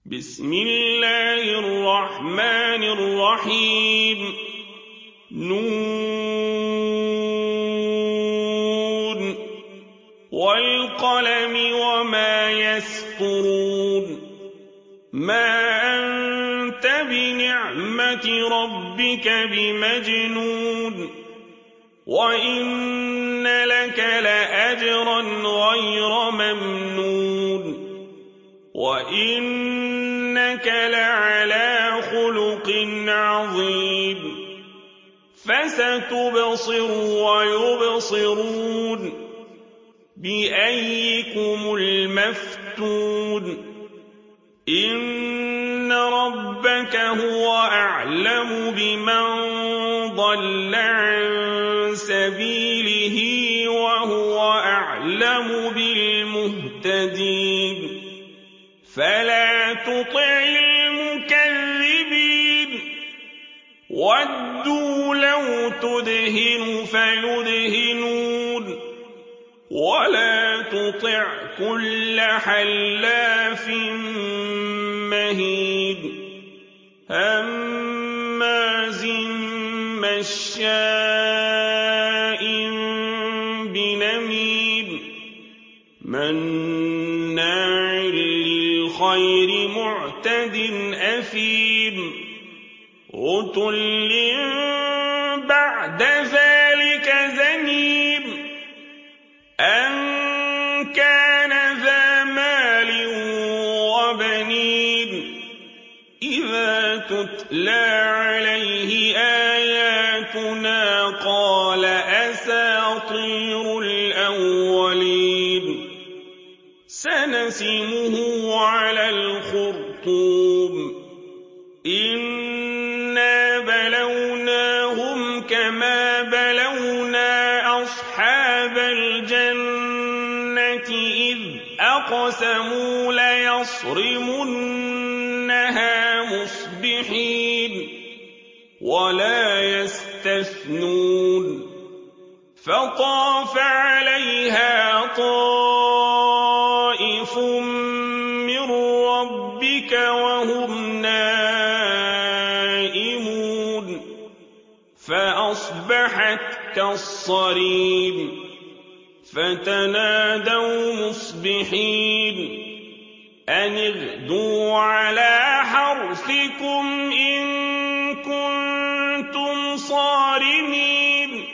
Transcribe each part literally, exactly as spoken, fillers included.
بسم الله الرحمن الرحيم نون والقلم وما يسطرون ما أنت بنعمة ربك بمجنون وإن لك لأجرا غير ممنون وإنك لعلى خلق عظيم فستبصر ويبصرون بأيكم المفتون إن ربك هو أعلم بمن ضل عن سبيله وهو أعلم بالمهتدين فلا تطع المكذبين ودوا لو تدهن فيدهنون ولا تطع كل حلاف مهين هماز مشاء بنميم مناع للخير معتد أثيم عتل بعد ذلك زنيم أن كان ذا مال وبنين إذا تتلى عليه آياتنا قال أساطير الأولين سنسمه على الخرطوم إنا بلوناهم كما بلونا أصحاب الجنة إذ أقسموا ليصرمنها مصبحين ولا يستثنون فطاف عليها طائف من ربك وهم نائمون فأصبحت كالصريم فتنادوا مصبحين أن اغدوا على حرثكم إن كنتم صارمين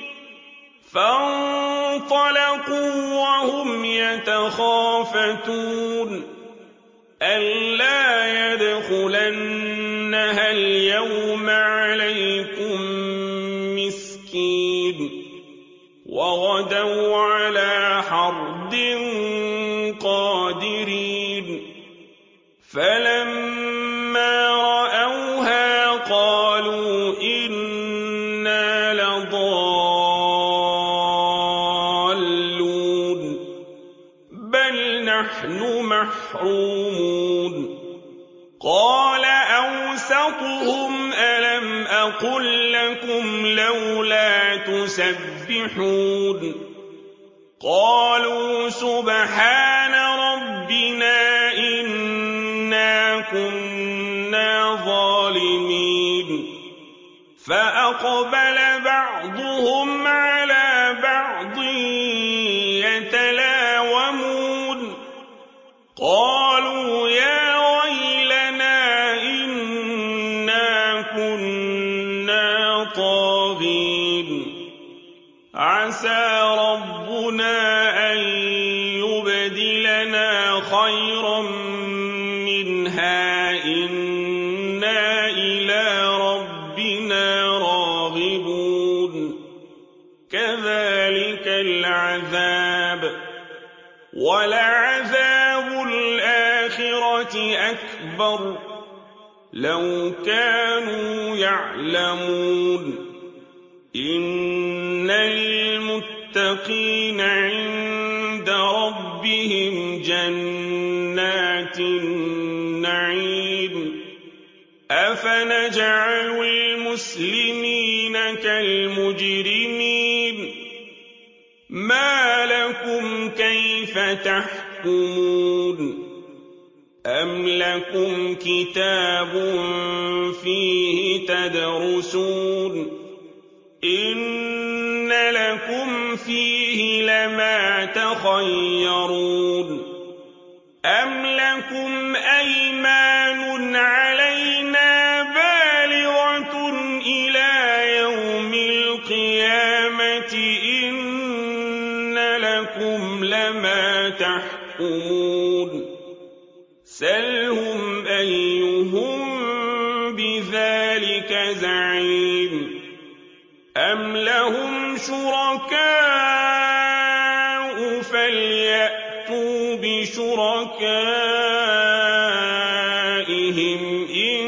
فانطلقوا وهم يتخافتون ألا يدخلنها اليوم عليكم مسكين وغدوا على حرد قادرين فلما رأوها قالوا إنا لضالون بل نحن محرومون قال أوسطهم ألم أقل لكم لولا تسبحون قالوا سبحان ربنا إنا كنا ظالمين فأقبل بعضهم على بعض يتلاومون قالوا يا ويلنا إنا كنا طاغين عسى ربنا أن يبدلنا خيرا منها إنا إلى ربنا راغبون كذلك العذاب ولعذاب الآخرة أكبر لو كانوا يعلمون إن للمتقين عند ربهم جنات النعيم أفنجعل المسلمين كالمجرمين ما لكم كيف تحكمون أَمْ لَكُمْ كِتَابٌ فِيهِ تَدْرُسُونَ إِنَّ لَكُمْ فِيهِ لَمَا تَخَيَّرُونَ أَمْ لَكُمْ أَيْمَانٌ عَلَيْنَا بَالِغَةٌ إِلَىٰ يَوْمِ الْقِيَامَةِ إِنَّ لَكُمْ لَمَا تَحْكُمُونَ سَلْهُمْ أَيُّهُم بِذَٰلِكَ زَعِيمٌ أَمْ لَهُمْ شُرَكَاءُ فَلْيَأْتُوا بِشُرَكَائِهِمْ إِن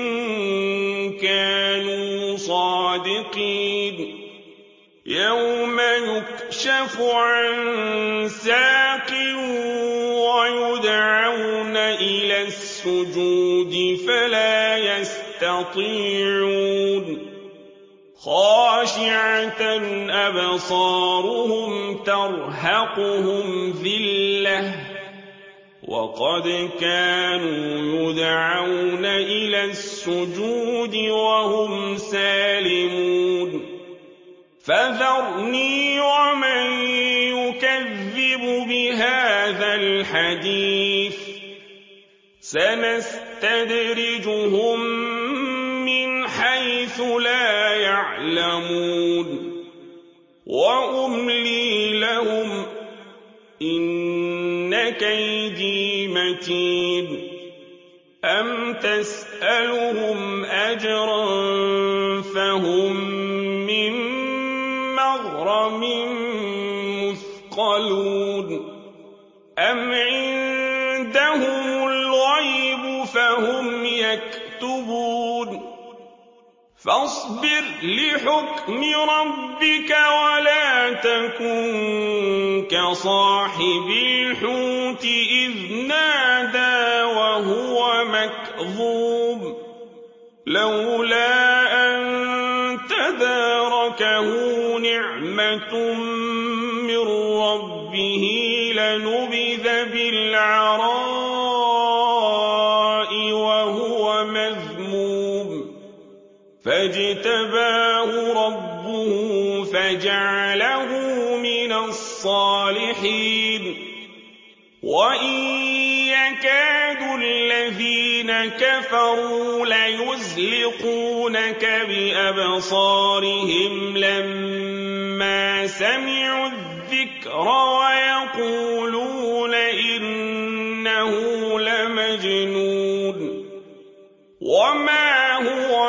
كَانُوا صَادِقِينَ يَوْمَ يُكْشَفُ عَن سَاقٍ وَيُدْعَوْنَ إِلَى السُّجُودِ فَلَا يَسْتَطِيعُونَ خَاشِعَةً أَبْصَارُهُمْ تَرْهَقُهُمْ ذِلَّةٌ وَقَدْ كَانُوا يُدْعَوْنَ إِلَى السُّجُودِ وَهُمْ سَالِمُونَ فَذَرْنِي وَمَن يُكَذِّبُ بِهَٰذَا الْحَدِيثِ سَنَسْتَدْرِجُهُم مِّنْ حَيْثُ لَا يَعْلَمُونَ وَأُمْلِي لَهُمْ ۚ إِنَّ كَيْدِي مَتِينٌ أَمْ تَسْأَلُهُمْ أَجْرًا فَهُم مِّن مَّغْرَمٍ مُّثْقَلُونَ أَمْ عِندَهُمُ الْغَيْبُ فَهُمْ يَكْتُبُونَ فَاصْبِرْ لِحُكْمِ رَبِّكَ وَلَا تَكُن كَصَاحِبِ الْحُوتِ إِذْ نَادَىٰ وَهُوَ مَكْظُومٌ لَّوْلَا أَن تَدَارَكَهُ نِعْمَةٌ مِّن رَّبِّهِ لَنُبِذَ بِالْعَرَاءِ وَهُوَ مَذْمُومٌ فَاجْتَبَاهُ رَبُّهُ فَجَعَلَهُ مِنَ الصَّالِحِينَ وَإِن يَكَادُ الَّذِينَ كَفَرُوا لَيُزْلِقُونَكَ بِأَبْصَارِهِمْ لَمَّا سَمِعُوا الذِّكْرَ وَيَقُولُونَ إِنَّهُ لَمَجْنُونٌ وَمَا هُوَ